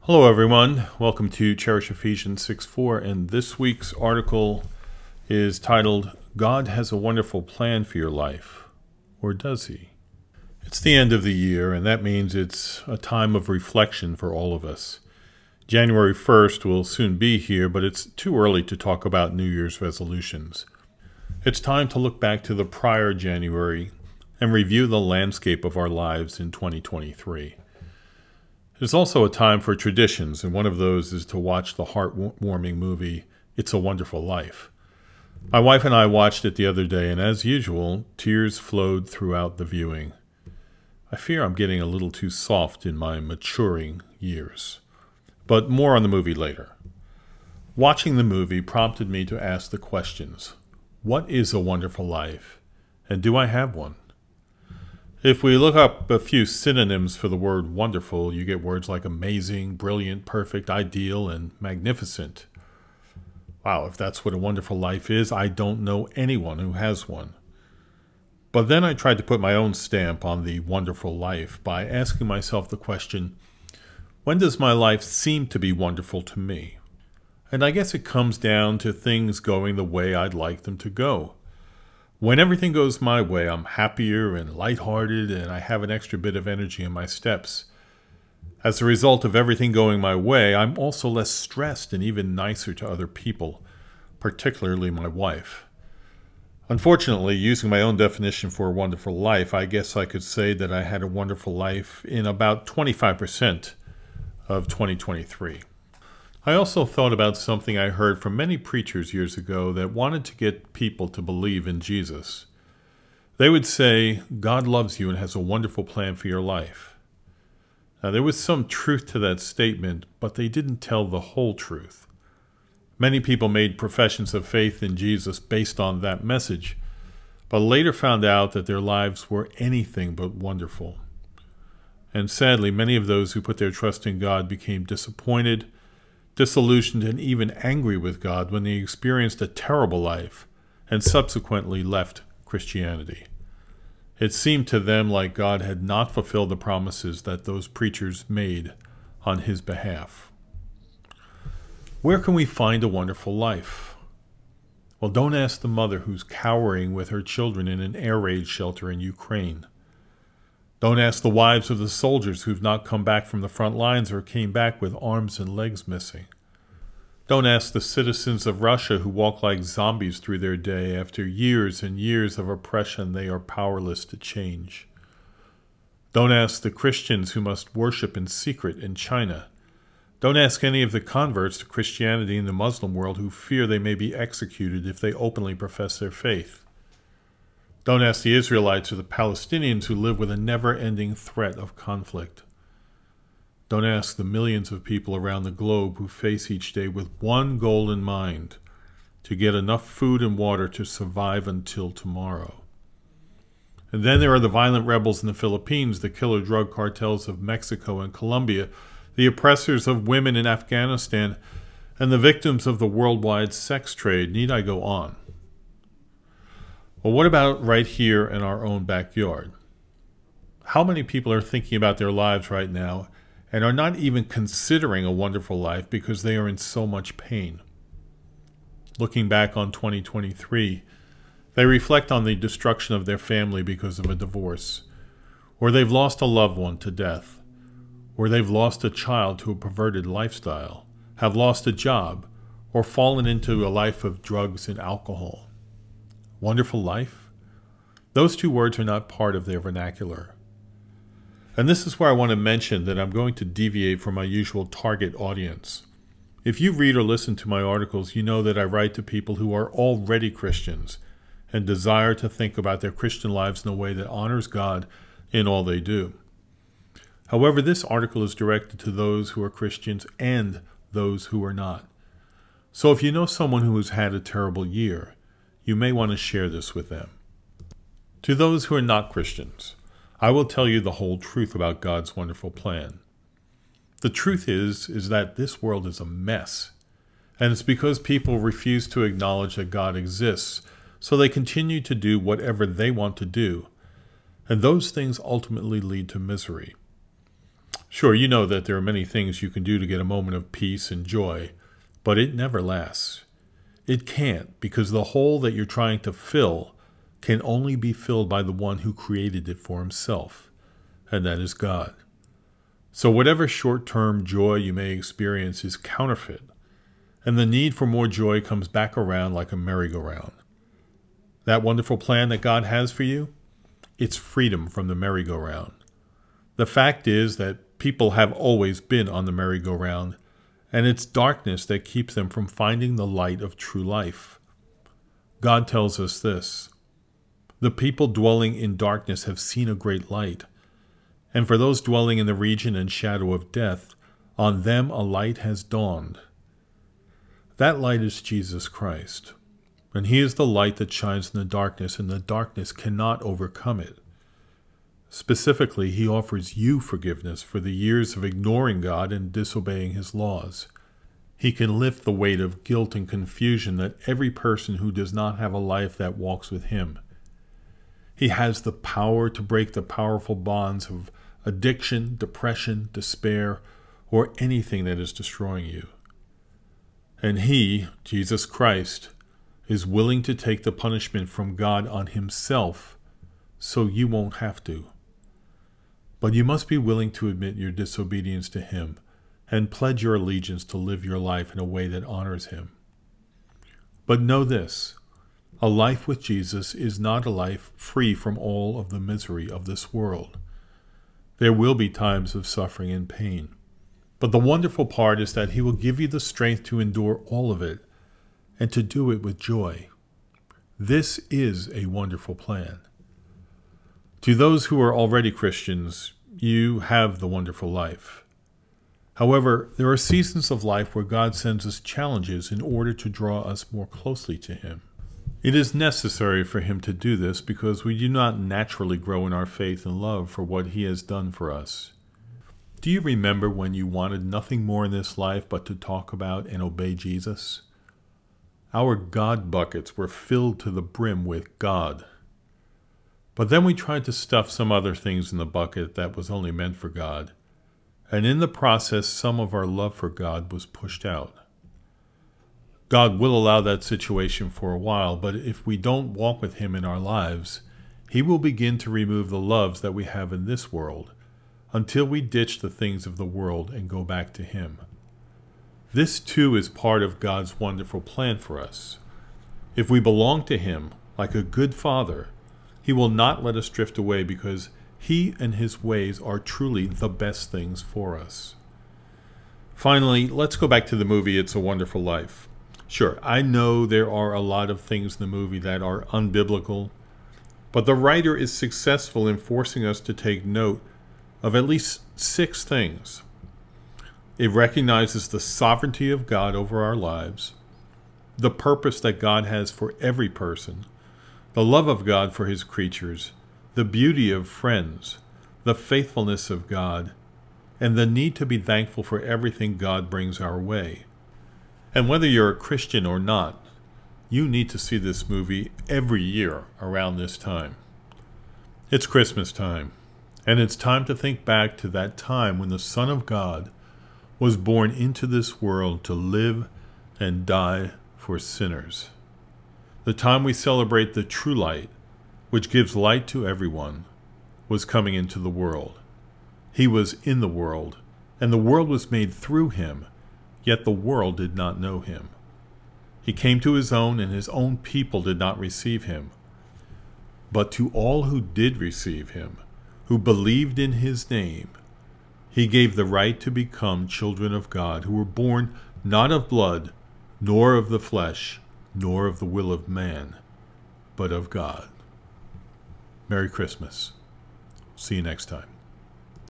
Hello, everyone. Welcome to Cherish Ephesians 6:4, and this week's article is titled, God Has a Wonderful Plan for Your Life, or Does He? It's the end of the year, and that means it's a time of reflection for all of us. January 1st will soon be here, but it's too early to talk about New Year's resolutions. It's time to look back to the prior January and review the landscape of our lives in 2023. It's also a time for traditions, and one of those is to watch the heartwarming movie, It's a Wonderful Life. My wife and I watched it the other day, and as usual, tears flowed throughout the viewing. I fear I'm getting a little too soft in my maturing years. But more on the movie later. Watching the movie prompted me to ask the questions. What is a wonderful life? And do I have one? If we look up a few synonyms for the word wonderful, you get words like amazing, brilliant, perfect, ideal, and magnificent. Wow, if that's what a wonderful life is, I don't know anyone who has one. But then I tried to put my own stamp on the wonderful life by asking myself the question, when does my life seem to be wonderful to me? And I guess it comes down to things going the way I'd like them to go. When everything goes my way, I'm happier and lighthearted, and I have an extra bit of energy in my steps. As a result of everything going my way, I'm also less stressed and even nicer to other people, particularly my wife. Unfortunately, using my own definition for a wonderful life, I guess I could say that I had a wonderful life in about 25% of 2023. I also thought about something I heard from many preachers years ago that wanted to get people to believe in Jesus. They would say, God loves you and has a wonderful plan for your life. Now, there was some truth to that statement, but they didn't tell the whole truth. Many people made professions of faith in Jesus based on that message, but later found out that their lives were anything but wonderful. And sadly, many of those who put their trust in God became disappointed, disillusioned, and even angry with God when they experienced a terrible life and subsequently left Christianity. It seemed to them like God had not fulfilled the promises that those preachers made on his behalf. Where can we find a wonderful life? Well, don't ask the mother who's cowering with her children in an air raid shelter in Ukraine. Don't ask the wives of the soldiers who've not come back from the front lines or came back with arms and legs missing. Don't ask the citizens of Russia who walk like zombies through their day after years and years of oppression they are powerless to change. Don't ask the Christians who must worship in secret in China. Don't ask any of the converts to Christianity in the Muslim world who fear they may be executed if they openly profess their faith. Don't ask the Israelites or the Palestinians who live with a never-ending threat of conflict. Don't ask the millions of people around the globe who face each day with one goal in mind, to get enough food and water to survive until tomorrow. And then there are the violent rebels in the Philippines, the killer drug cartels of Mexico and Colombia, the oppressors of women in Afghanistan, and the victims of the worldwide sex trade. Need I go on? Well, what about right here in our own backyard? How many people are thinking about their lives right now and are not even considering a wonderful life because they are in so much pain? Looking back on 2023, they reflect on the destruction of their family because of a divorce, or they've lost a loved one to death, or they've lost a child to a perverted lifestyle, have lost a job, or fallen into a life of drugs and alcohol. Wonderful life? Those two words are not part of their vernacular. And this is where I want to mention that I'm going to deviate from my usual target audience. If you read or listen to my articles, you know that I write to people who are already Christians and desire to think about their Christian lives in a way that honors God in all they do. However, this article is directed to those who are Christians and those who are not. So if you know someone who has had a terrible year, you may want to share this with them. To those who are not Christians, I will tell you the whole truth about God's wonderful plan. The truth is that this world is a mess, and it's because people refuse to acknowledge that God exists, so they continue to do whatever they want to do, and those things ultimately lead to misery. Sure, you know that there are many things you can do to get a moment of peace and joy, but it never lasts. It can't, because the hole that you're trying to fill can only be filled by the one who created it for himself, and that is God. So whatever short-term joy you may experience is counterfeit, and the need for more joy comes back around like a merry-go-round. That wonderful plan that God has for you, it's freedom from the merry-go-round. The fact is that people have always been on the merry-go-round, and it's darkness that keeps them from finding the light of true life. God tells us this: the people dwelling in darkness have seen a great light, and for those dwelling in the region and shadow of death, on them a light has dawned. That light is Jesus Christ, and he is the light that shines in the darkness, and the darkness cannot overcome it. Specifically, he offers you forgiveness for the years of ignoring God and disobeying his laws. He can lift the weight of guilt and confusion that every person who does not have a life that walks with him. He has the power to break the powerful bonds of addiction, depression, despair, or anything that is destroying you. And he, Jesus Christ, is willing to take the punishment from God on himself so you won't have to. But you must be willing to admit your disobedience to him and pledge your allegiance to live your life in a way that honors him. But know this: a life with Jesus is not a life free from all of the misery of this world. There will be times of suffering and pain, but the wonderful part is that he will give you the strength to endure all of it and to do it with joy. This is a wonderful plan. To those who are already Christians, you have the wonderful life. However, there are seasons of life where God sends us challenges in order to draw us more closely to him. It is necessary for him to do this because we do not naturally grow in our faith and love for what he has done for us. Do you remember when you wanted nothing more in this life but to talk about and obey Jesus? Our God buckets were filled to the brim with God. But then we tried to stuff some other things in the bucket that was only meant for God, and in the process some of our love for God was pushed out. God will allow that situation for a while, but if we don't walk with him in our lives, he will begin to remove the loves that we have in this world until we ditch the things of the world and go back to him. This too is part of God's wonderful plan for us. If we belong to him, like a good father, he will not let us drift away because he and his ways are truly the best things for us. Finally, let's go back to the movie It's a Wonderful Life. Sure, I know there are a lot of things in the movie that are unbiblical, but the writer is successful in forcing us to take note of at least 6 things. It recognizes the sovereignty of God over our lives, the purpose that God has for every person, the love of God for his creatures, the beauty of friends, the faithfulness of God, and the need to be thankful for everything God brings our way. And whether you're a Christian or not, you need to see this movie every year around this time. It's Christmas time, and it's time to think back to that time when the Son of God was born into this world to live and die for sinners. The time we celebrate the true light, which gives light to everyone, was coming into the world. He was in the world, and the world was made through him, yet the world did not know him. He came to his own, and his own people did not receive him. But to all who did receive him, who believed in his name, he gave the right to become children of God, who were born not of blood, nor of the flesh, nor of the will of man, but of God. Merry Christmas. See you next time.